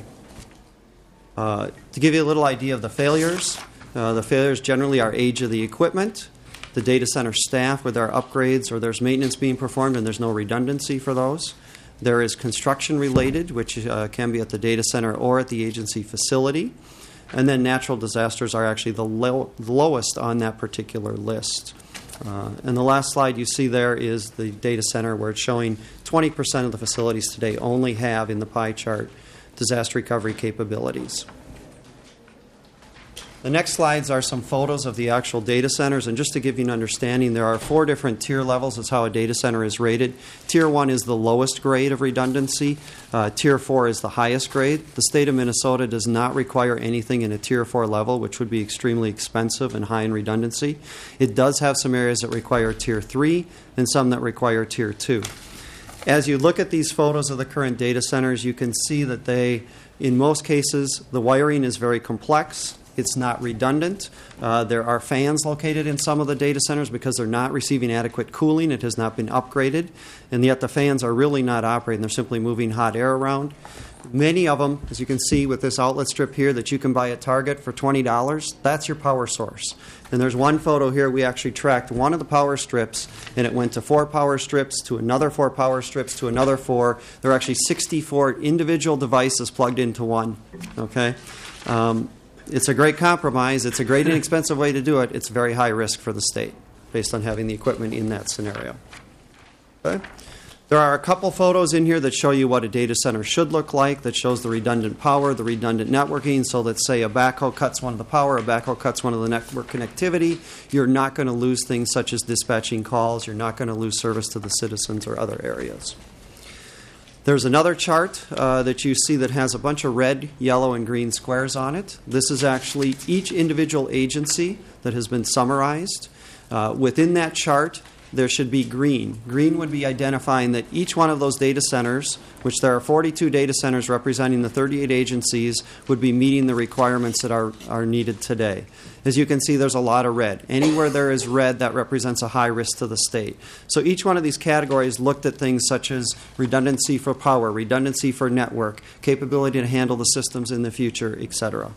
Uh, to give you a little idea of the failures, uh, the failures generally are age of the equipment, the data center staff where there are upgrades or there's maintenance being performed and there's no redundancy for those. There is construction related, which uh, can be at the data center or at the agency facility. And then natural disasters are actually the low, lowest on that particular list. Uh, and the last slide you see there is the data center, where it's showing twenty percent of the facilities today only have in the pie chart disaster recovery capabilities. The next slides are some photos of the actual data centers, and just to give you an understanding, there are four different tier levels. That's how a data center is rated. Tier one is the lowest grade of redundancy. Uh, tier four is the highest grade. The state of Minnesota does not require anything in a tier four level, which would be extremely expensive and high in redundancy. It does have some areas that require tier three and some that require tier two. As you look at these photos of the current data centers, you can see that they, in most cases, the wiring is very complex. It's not redundant. Uh, there are fans located in some of the data centers because they're not receiving adequate cooling. It has not been upgraded, and yet the fans are really not operating. They're simply moving hot air around. Many of them, as you can see with this outlet strip here that you can buy at Target for twenty dollars, that's your power source. And there's one photo here, we actually tracked one of the power strips, and it went to four power strips, to another four power strips, to another four. There are actually sixty-four individual devices plugged into one. Okay? Um, It's a great compromise. It's a great inexpensive way to do it. It's very high risk for the state based on having the equipment in that scenario. Okay? There are a couple photos in here that show you what a data center should look like, that shows the redundant power, the redundant networking. So let's say a backhoe cuts one of the power, a backhoe cuts one of the network connectivity. You're not going to lose things such as dispatching calls. You're not going to lose service to the citizens or other areas. There's another chart uh, that you see that has a bunch of red, yellow, and green squares on it. This is actually each individual agency that has been summarized. Uh, within that chart, there should be green. Green would be identifying that each one of those data centers, which there are forty-two data centers representing the thirty-eight agencies, would be meeting the requirements that are, are needed today. As you can see, there's a lot of red. Anywhere there is red, that represents a high risk to the state. So each one of these categories looked at things such as redundancy for power, redundancy for network, capability to handle the systems in the future, et cetera.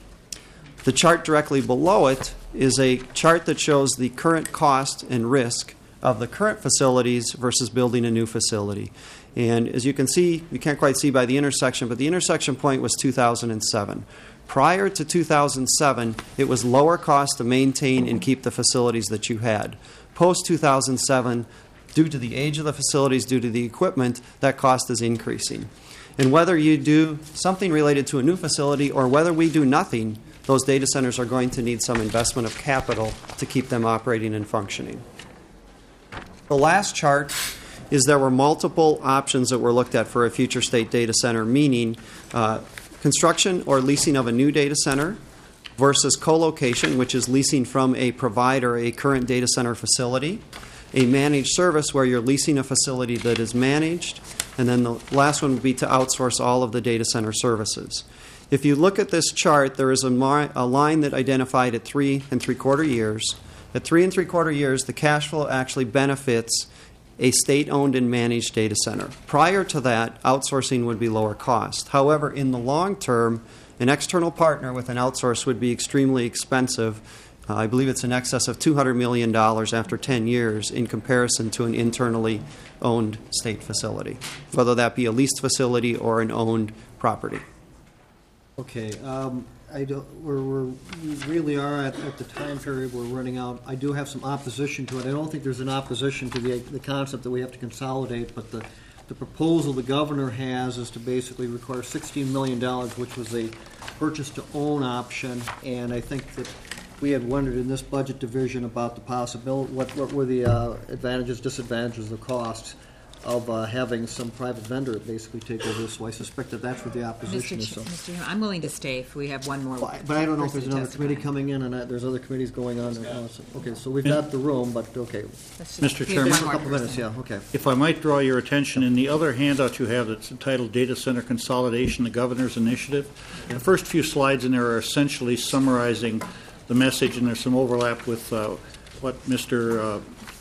The chart directly below it is a chart that shows the current cost and risk of the current facilities versus building a new facility. And as you can see, you can't quite see by the intersection, but the intersection point was two thousand seven. Prior to two thousand seven, it was lower cost to maintain and keep the facilities that you had. Post two thousand seven, due to the age of the facilities, due to the equipment, that cost is increasing. And whether you do something related to a new facility or whether we do nothing, those data centers are going to need some investment of capital to keep them operating and functioning. The last chart is there were multiple options that were looked at for a future state data center, meaning uh, construction or leasing of a new data center versus co-location, which is leasing from a provider a current data center facility, a managed service where you're leasing a facility that is managed, and then the last one would be to outsource all of the data center services. If you look at this chart, there is a, mar- a line that identified at three and three quarter years. At three and three quarter years, the cash flow actually benefits a state-owned and managed data center. Prior to that, outsourcing would be lower cost. However, in the long term, an external partner with an outsource would be extremely expensive. Uh, I believe it's in excess of two hundred million dollars after ten years in comparison to an internally owned state facility, whether that be a leased facility or an owned property. Okay, um, I don't, we're, we're, we really are at, at the time period we're running out. I do have some opposition to it. I don't think there's an opposition to the, the concept that we have to consolidate, but the, the proposal the governor has is to basically require sixteen million dollars, which was a purchase-to-own option, and I think that we had wondered in this budget division about the possibility, what, what were the uh, advantages, disadvantages, the costs of uh, having some private vendor basically take over this. So I suspect that that's where the opposition Mister is. Ch- So. Mister Hume, I'm willing to stay if we have one more. Well, but I don't know if there's person another committee testifying. coming in, and I, there's other committees going on. Uh, so, okay, so we've got the room, but okay. Let's just Mister give Chairman, one A more couple minutes, person. yeah, okay. If I might draw your attention, in the other handout you have that's entitled Data Center Consolidation, the Governor's Initiative, the first few slides in there are essentially summarizing the message, and there's some overlap with uh, what Mister Uh,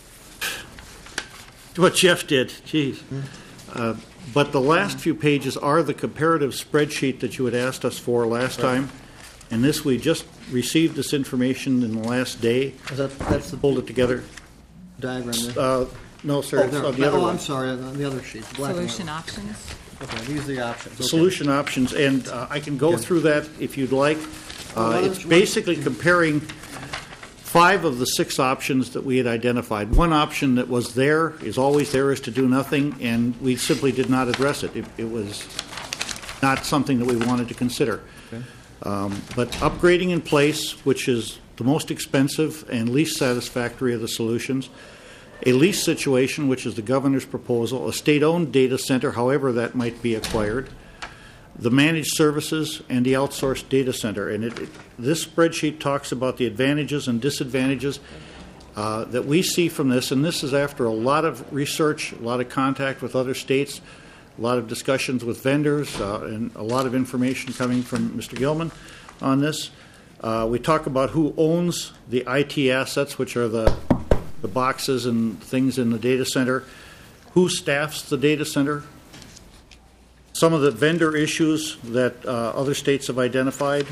what Jeff did. Jeez. Uh, but the last few pages are the comparative spreadsheet that you had asked us for last Right. time, and this we just received this information in the last day. Is that, that's the Pulled it together. diagram there? Uh, no, sir. oh, it's there. on the other oh, one. I'm sorry, on the other sheet. the black and white Solution one. options. Okay, these are the options. Okay. Solution options, and uh, I can go Yeah. through that if you'd like. Well, why Uh, don't It's you- basically comparing five of the six options that we had identified. One option that was there, is always there, is to do nothing, and we simply did not address it. It, it was not something that we wanted to consider. Okay. Um, But upgrading in place, which is the most expensive and least satisfactory of the solutions, a lease situation, which is the governor's proposal, a state-owned data center, however that might be acquired, the managed services, and the outsourced data center. And it, it, this spreadsheet talks about the advantages and disadvantages uh, that we see from this, and this is after a lot of research, a lot of contact with other states, a lot of discussions with vendors, uh, and a lot of information coming from Mister Gilman on this. Uh, we talk about who owns the I T assets, which are the, the boxes and things in the data center, who staffs the data center, some of the vendor issues that uh, other states have identified.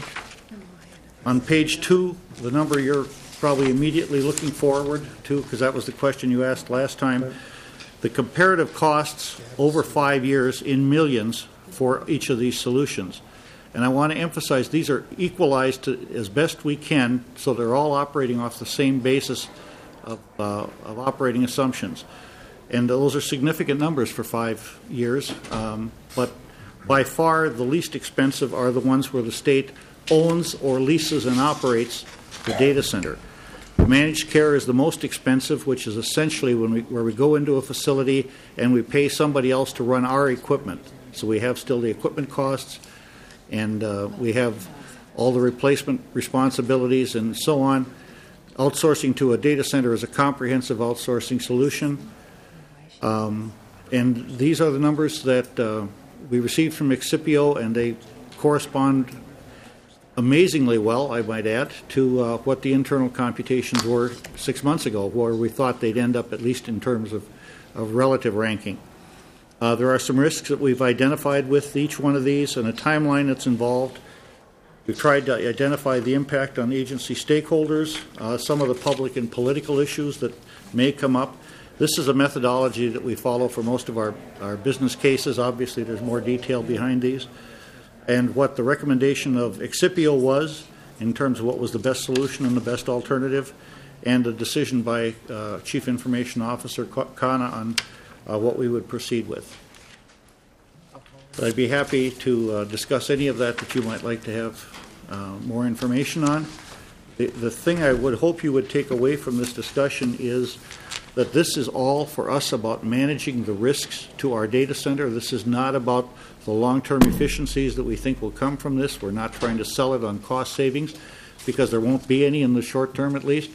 On page two, the number you're probably immediately looking forward to, because that was the question you asked last time, the comparative costs over five years in millions for each of these solutions. And I want to emphasize these are equalized to, as best we can, so they're all operating off the same basis of, uh, of operating assumptions. And those are significant numbers for five years. Um, but by far, the least expensive are the ones where the state owns or leases and operates the data center. The managed care is the most expensive, which is essentially when we, where we go into a facility and we pay somebody else to run our equipment. So we have still the equipment costs, and uh, we have all the replacement responsibilities and so on. Outsourcing to a data center is a comprehensive outsourcing solution. Um, and these are the numbers that uh, we received from Excipio, and they correspond amazingly well, I might add, to uh, what the internal computations were six months ago, where we thought they'd end up, at least in terms of, of relative ranking. Uh, there are some risks that we've identified with each one of these and a timeline that's involved. We've tried to identify the impact on agency stakeholders, uh, some of the public and political issues that may come up. This is a methodology that we follow for most of our, our business cases. Obviously, there's more detail behind these. And what the recommendation of Excipio was in terms of what was the best solution and the best alternative, and a decision by uh, Chief Information Officer Kana on uh, what we would proceed with. But I'd be happy to uh, discuss any of that that you might like to have uh, more information on. The, the thing I would hope you would take away from this discussion is that this is all for us about managing the risks to our data center. This is not about the long-term efficiencies that we think will come from this. We're not trying to sell it on cost savings, because there won't be any in the short term at least.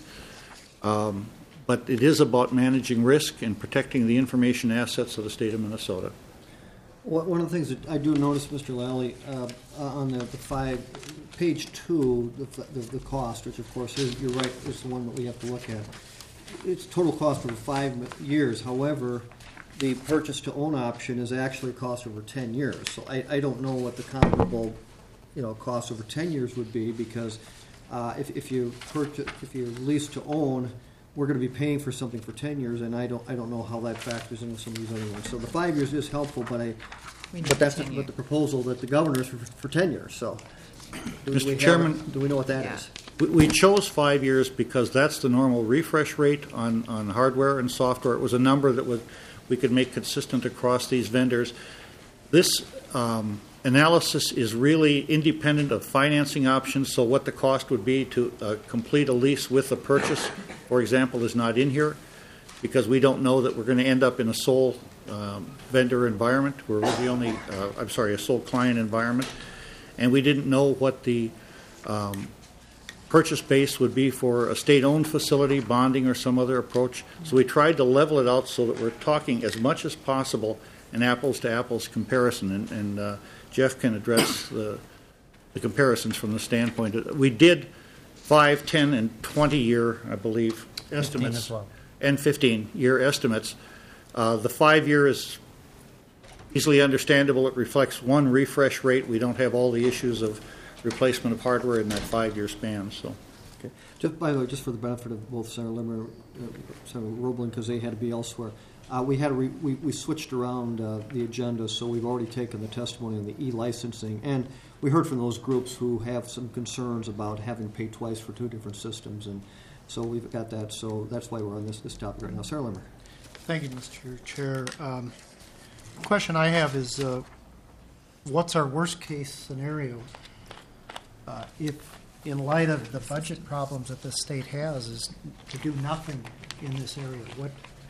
Um, but it is about managing risk and protecting the information assets of the state of Minnesota. Well, one of the things that I do notice, Mister Lally, uh, on the, the five, page two, the, the, the cost, which of course is, you're right, is the one that we have to look at. It's total cost over five years. However, the purchase to own option is actually a cost over ten years. So I, I don't know what the comparable, you know, cost over ten years would be, because uh, if, if you purchase, if you lease to own, we're going to be paying for something for ten years, and I don't I don't know how that factors into some of these other ones. So the five years is helpful, but I but that's the, but the proposal that the governor is for, for ten years. So, do Mister we Chairman, have, do we know what that Yeah. is? We, we chose five years because that's the normal refresh rate on, on hardware and software. It was a number that would we could make consistent across these vendors. This um, analysis is really independent of financing options, so what the cost would be to uh, complete a lease with a purchase, for example, is not in here, because we don't know that we're going to end up in a sole um, vendor environment. We're the only, uh, I'm sorry, a sole client environment, and we didn't know what the um, purchase base would be for a state-owned facility, bonding, or some other approach. So we tried to level it out so that we're talking as much as possible an apples-to-apples comparison, and, and uh, Jeff can address the, the comparisons from the standpoint of, we did five, ten, and twenty-year, I believe, estimates, as well. and fifteen-year estimates. Uh, the five-year is easily understandable. It reflects one refresh rate. We don't have all the issues of replacement of hardware in that five-year span. So, Okay. Just by the way, just for the benefit of both Senator Limmer, uh, Senator Roblin, because they had to be elsewhere, uh, we had a re- we, we switched around uh, the agenda, so we've already taken the testimony on the e-licensing, and we heard from those groups who have some concerns about having to pay twice for two different systems, and so we've got that. So that's why we're on this this topic right now. Senator Limmer. Thank you, Mister Chair. Um, the question I have is, uh, what's our worst-case scenario uh, if, in light of the budget problems that the state has, is to do nothing in this area? What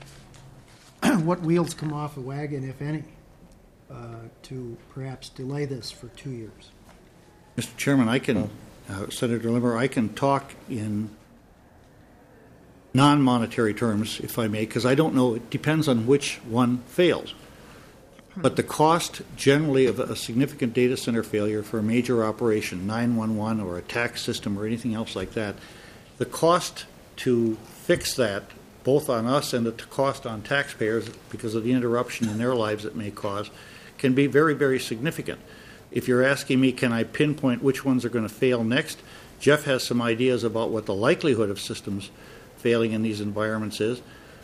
what wheels come off a wagon, if any, uh, to perhaps delay this for two years? Mister Chairman, I can, uh, Senator Limmer, I can talk in non-monetary terms, if I may, because I don't know. It depends on which one fails. But the cost generally of a significant data center failure for a major operation, nine one one or a tax system or anything else like that, the cost to fix that, both on us and the cost on taxpayers because of the interruption in their lives it may cause, can be very, very significant. If you're asking me, can I pinpoint which ones are going to fail next, Jeff has some ideas about what the likelihood of systems failing in these environments is,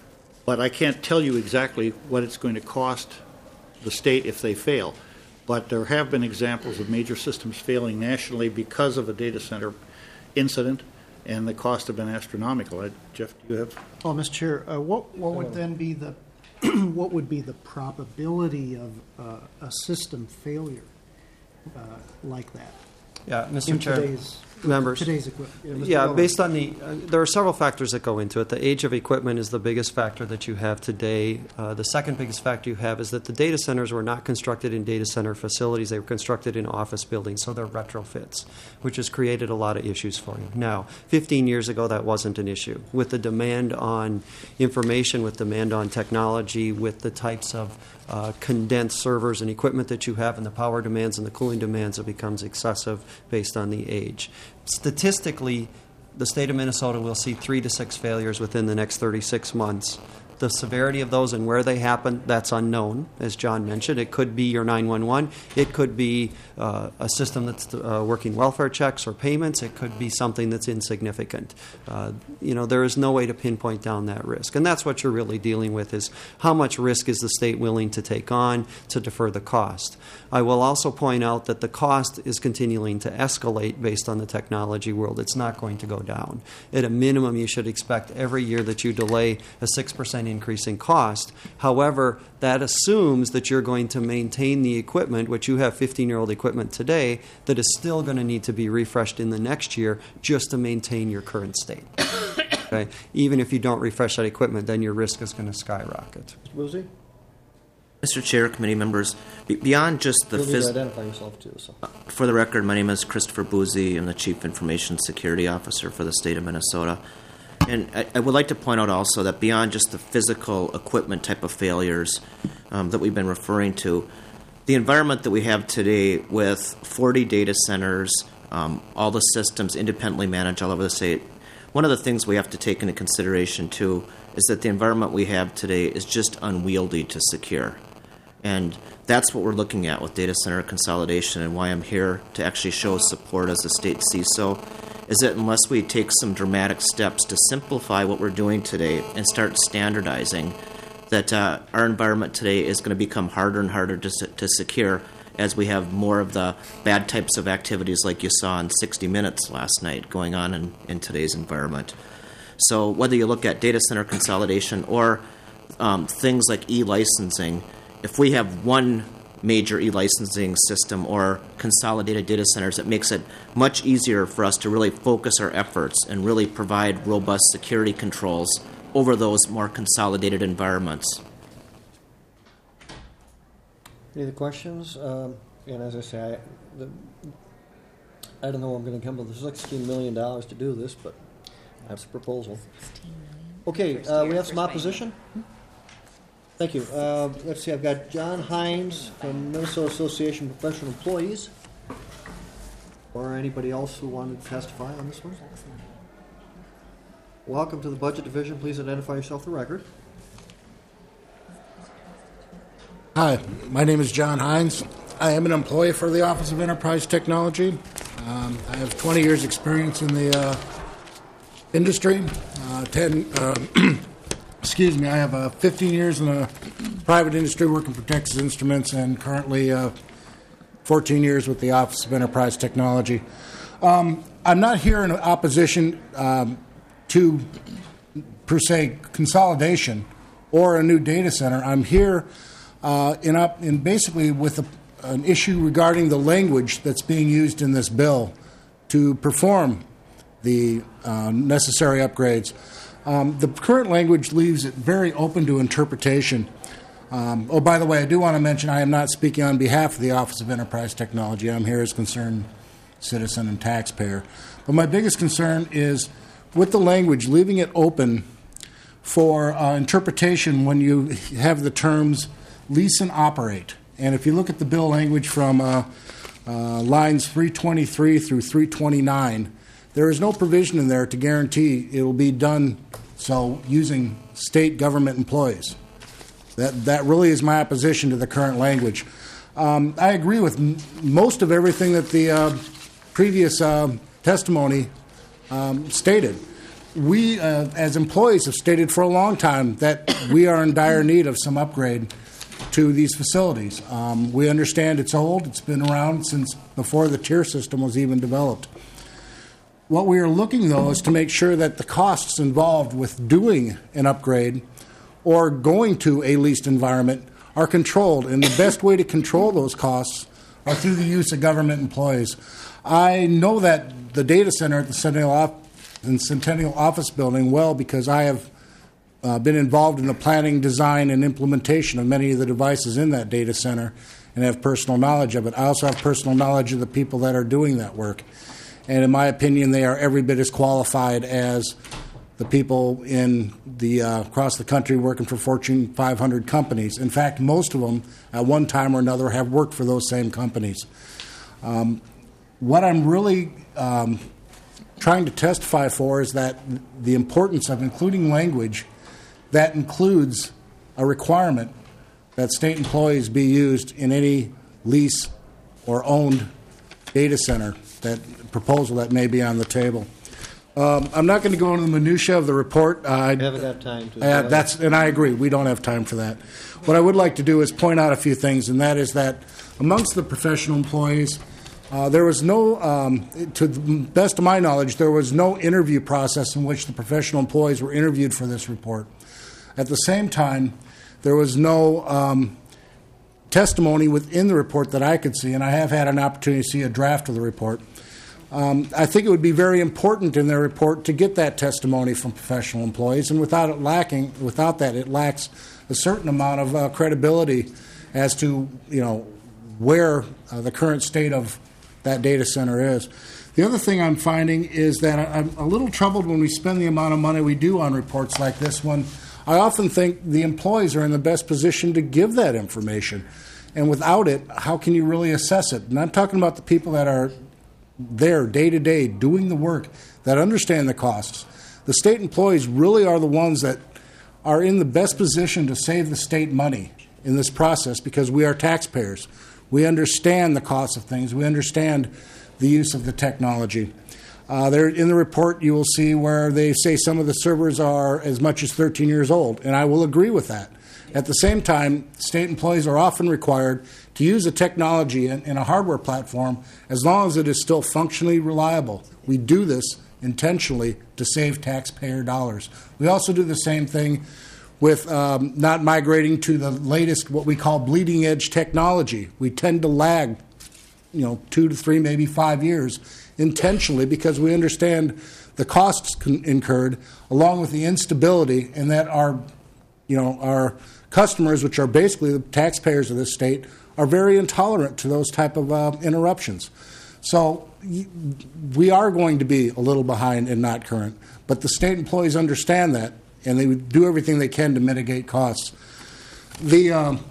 but I can't tell you exactly what it's going to cost the state if they fail. But there have been examples of major systems failing nationally because of a data center incident, and the costs have been astronomical. I, Jeff, do you have? Well, Mister Chair, uh, what what would then be the what would be the probability of uh, a system failure uh, like that? Yeah, Mister In Chair, today's, members. Today's equipment. Yeah, Mister Yeah, Miller. based on the, uh, there are several factors that go into it. The age of equipment is the biggest factor that you have today. Uh, the second biggest factor you have is that the data centers were not constructed in data center facilities. They were constructed in office buildings, so they're retrofits, which has created a lot of issues for you. Now, fifteen years ago, that wasn't an issue. With the demand on information, with demand on technology, with the types of uh, condensed servers and equipment that you have, and the power demands and the cooling demands, it becomes excessive based on the age. Statistically, the state of Minnesota will see three to six failures within the next thirty-six months. The severity of those and where they happen, that's unknown, as John mentioned. It could be your nine one one. It could be uh, a system that's uh, working welfare checks or payments. It could be something that's insignificant. Uh, you know, there is no way to pinpoint down that risk. And that's what you're really dealing with, is how much risk is the state willing to take on to defer the cost. I will also point out that the cost is continuing to escalate based on the technology world. It's not going to go down. At a minimum, you should expect every year that you delay a six percent increase in cost. However, that assumes that you're going to maintain the equipment, which you have fifteen-year-old equipment today, that is still going to need to be refreshed in the next year just to maintain your current state. Okay? Even if you don't refresh that equipment, then your risk is going to skyrocket. Mister Boozy? Mister Chair, committee members, be- beyond just the You'll need to physical... identify yourself, too. So. For the record, my name is Christopher Boozy. I'm the Chief Information Security Officer for the state of Minnesota. And I, I would like to point out also that beyond just the physical equipment type of failures um, that we've been referring to, the environment that we have today with forty data centers, um, all the systems independently managed all over the state, one of the things we have to take into consideration, too, is that the environment we have today is just unwieldy to secure. And that's what we're looking at with data center consolidation, and why I'm here to actually show support as a state C I S O, is that unless we take some dramatic steps to simplify what we're doing today and start standardizing, that uh, our environment today is going to become harder and harder to, to secure as we have more of the bad types of activities like you saw in sixty minutes last night going on in, in today's environment. So whether you look at data center consolidation or um, things like e-licensing, if we have one major e-licensing system or consolidated data centers, it makes it much easier for us to really focus our efforts and really provide robust security controls over those more consolidated environments. Any other questions? Um, and as I say, I, the, I don't know where I'm going to come up with sixteen million dollars to do this, but that's a proposal. Okay, uh, we have some opposition? Thank you. Uh, let's see, I've got John Hines from Minnesota Association of Professional Employees. Or anybody else who wanted to testify on this one? Welcome to the Budget Division. Please identify yourself for the record. Hi, my name is John Hines. I am an employee for the Office of Enterprise Technology. Um, I have twenty years experience in the uh, industry. Uh, ten, uh, excuse me, I have uh, fifteen years in the private industry working for Texas Instruments, and currently uh, fourteen years with the Office of Enterprise Technology. Um, I'm not here in opposition um, to, per se, consolidation or a new data center. I'm here uh, in, up, in basically with a, an issue regarding the language that's being used in this bill to perform the uh, necessary upgrades. Um, the current language leaves it very open to interpretation. Um, oh, by the way, I do want to mention I am not speaking on behalf of the Office of Enterprise Technology. I'm here as concerned citizen and taxpayer. But my biggest concern is with the language, leaving it open for uh, interpretation when you have the terms lease and operate. And if you look at the bill language from uh, uh, lines three twenty-three through three twenty-nine, there is no provision in there to guarantee it will be done so using state government employees. That that really is my opposition to the current language. Um, I agree with m- most of everything that the uh, previous uh, testimony um, stated. We, uh, as employees, have stated for a long time that we are in dire need of some upgrade to these facilities. Um, we understand it's old. It's been around since before the tier system was even developed. What we are looking, though, is to make sure that the costs involved with doing an upgrade or going to a leased environment are controlled. And the best way to control those costs are through the use of government employees. I know that the data center at the Centennial, Off- the Centennial Office Building well because I have uh, been involved in the planning, design, and implementation of many of the devices in that data center and have personal knowledge of it. I also have personal knowledge of the people that are doing that work. And in my opinion, they are every bit as qualified as the people in the uh, across the country working for Fortune five hundred companies. In fact, most of them, at one time or another, have worked for those same companies. Um, what I'm really um, trying to testify for is that the importance of including language that includes a requirement that state employees be used in any lease or owned data center, that proposal that may be on the table. Um, I'm not going to go into the minutia of the report. Uh, I haven't got time to. Uh, that's, and I agree, we don't have time for that. What I would like to do is point out a few things, and that is that amongst the professional employees, uh, there was no, um, to the best of my knowledge, there was no interview process in which the professional employees were interviewed for this report. At the same time, there was no um, testimony within the report that I could see, and I have had an opportunity to see a draft of the report. Um, I think it would be very important in their report to get that testimony from professional employees, and without it lacking, without that, it lacks a certain amount of uh, credibility as to, you know, where uh, the current state of that data center is. The other thing I'm finding is that I'm a little troubled when we spend the amount of money we do on reports like this one. I often think the employees are in the best position to give that information. And without it, how can you really assess it? And I'm talking about the people that are there day to day doing the work, that understand the costs. The state employees really are the ones that are in the best position to save the state money in this process because we are taxpayers. We understand the cost of things. We understand the use of the technology. Uh, there, in the report, you will see where they say some of the servers are as much as thirteen years old, and I will agree with that. At the same time, state employees are often required to use a technology in, in a hardware platform as long as it is still functionally reliable. We do this intentionally to save taxpayer dollars. We also do the same thing with um, not migrating to the latest, what we call bleeding edge technology. We tend to lag, you know, two to three, maybe five years intentionally because we understand the costs con- incurred along with the instability, and that our, you know, our customers, which are basically the taxpayers of this state, are very intolerant to those type of uh, interruptions. So y- we are going to be a little behind and not current, but the state employees understand that, and they do everything they can to mitigate costs. The um,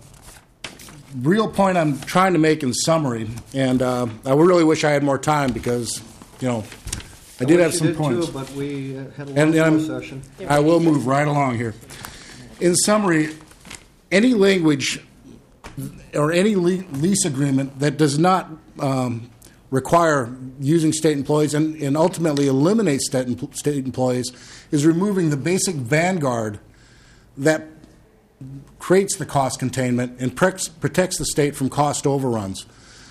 real point I'm trying to make in summary, and uh, I really wish I had more time because, you know, I, I did wish have you some did points. Too, but we uh, had a and, long um, session. I will move right along here. In summary, any language or any le- lease agreement that does not um, require using state employees and, and ultimately eliminates state, em- state employees is removing the basic vanguard that creates the cost containment and pre- protects the state from cost overruns.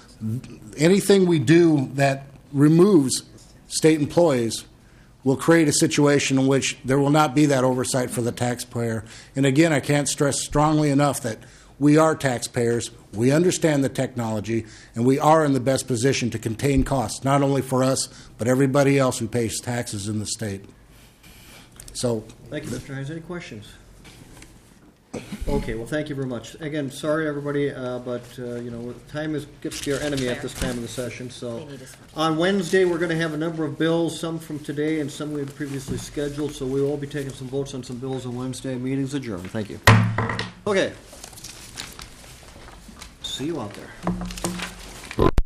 Anything we do that removes state employees will create a situation in which there will not be that oversight for the taxpayer. And again, I can't stress strongly enough that we are taxpayers, we understand the technology, and we are in the best position to contain costs, not only for us, but everybody else who pays taxes in the state. So, thank you, Mister Hines. Any questions? Okay, well, thank you very much. Again, sorry, everybody, uh, but, uh, you know, time is, gets to be our enemy at this time of the session. So on Wednesday, we're going to have a number of bills, some from today and some we had previously scheduled. So we will be taking some votes on some bills on Wednesday. Meeting's adjourned. Thank you. Okay. See you out there.